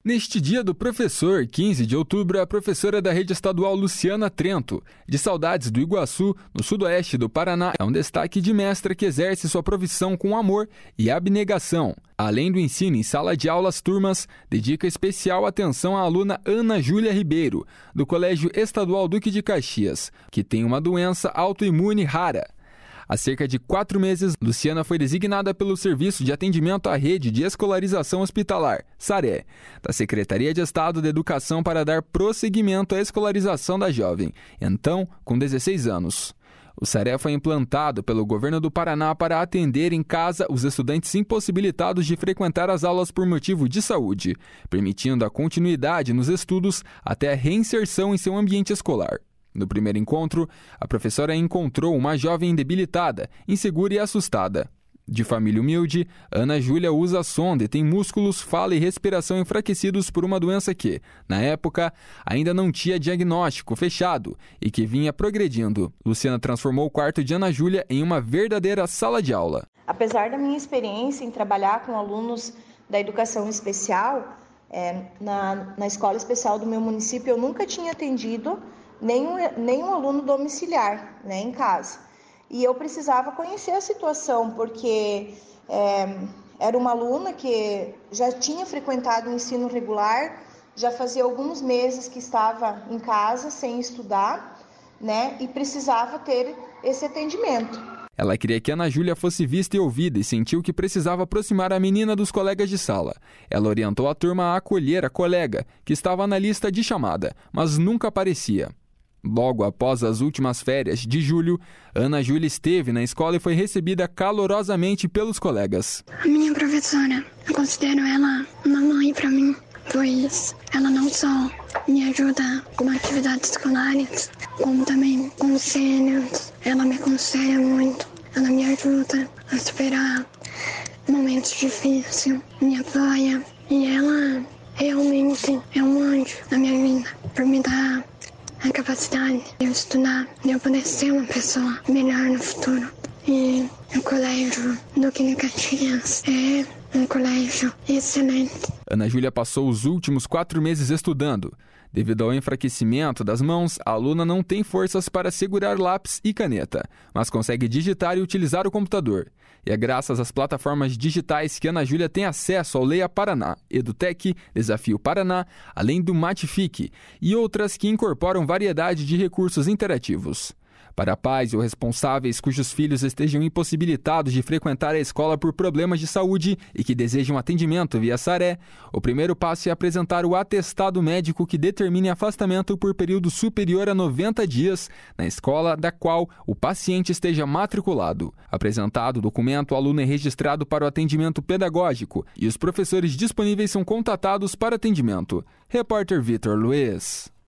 Neste dia do professor, 15 de outubro, a professora da rede estadual Luciana Trento, de Saudades do Iguaçu, no sudoeste do Paraná, é um destaque de mestra que exerce sua profissão com amor e abnegação. Além do ensino em sala de aulas turmas, dedica especial atenção à aluna Ana Júlia Ribeiro, do Colégio Estadual Duque de Caxias, que tem uma doença autoimune rara. Há cerca de 4 meses, Luciana foi designada pelo Serviço de Atendimento à Rede de Escolarização Hospitalar, SARE, da Secretaria de Estado de Educação para dar prosseguimento à escolarização da jovem, então com 16 anos. O SARE foi implantado pelo governo do Paraná para atender em casa os estudantes impossibilitados de frequentar as aulas por motivo de saúde, permitindo a continuidade nos estudos até a reinserção em seu ambiente escolar. No primeiro encontro, a professora encontrou uma jovem debilitada, insegura e assustada. De família humilde, Ana Júlia usa sonda e tem músculos, fala e respiração enfraquecidos por uma doença que, na época, ainda não tinha diagnóstico fechado e que vinha progredindo. Luciana transformou o quarto de Ana Júlia em uma verdadeira sala de aula. Apesar da minha experiência em trabalhar com alunos da educação especial, na escola especial do meu município, eu nunca tinha atendido nenhum aluno domiciliar, em casa. E eu precisava conhecer a situação, porque era uma aluna que já tinha frequentado o ensino regular, já fazia alguns meses que estava em casa sem estudar, e precisava ter esse atendimento. Ela queria que Ana Júlia fosse vista e ouvida e sentiu que precisava aproximar a menina dos colegas de sala. Ela orientou a turma a acolher a colega, que estava na lista de chamada, mas nunca aparecia. Logo após as últimas férias de julho, Ana Júlia esteve na escola e foi recebida calorosamente pelos colegas. A minha professora, eu considero ela uma mãe para mim, pois ela não só me ajuda com atividades escolares, como também conselhos. Ela me aconselha muito, ela me ajuda a superar momentos difíceis, me apoia. E ela realmente é um anjo na minha vida, por me dar a capacidade de eu estudar, de eu poder ser uma pessoa melhor no futuro. E o colégio Duque de Caxias é um colégio excelente. Ana Júlia passou os últimos 4 meses estudando. Devido ao enfraquecimento das mãos, a aluna não tem forças para segurar lápis e caneta, mas consegue digitar e utilizar o computador. E é graças às plataformas digitais que Ana Júlia tem acesso ao Leia Paraná, EduTech, Desafio Paraná, além do Matifique, e outras que incorporam variedade de recursos interativos. Para pais ou responsáveis cujos filhos estejam impossibilitados de frequentar a escola por problemas de saúde e que desejam atendimento via SARE, o primeiro passo é apresentar o atestado médico que determine afastamento por período superior a 90 dias na escola da qual o paciente esteja matriculado. Apresentado o documento, o aluno é registrado para o atendimento pedagógico e os professores disponíveis são contatados para atendimento. Repórter Vitor Luiz.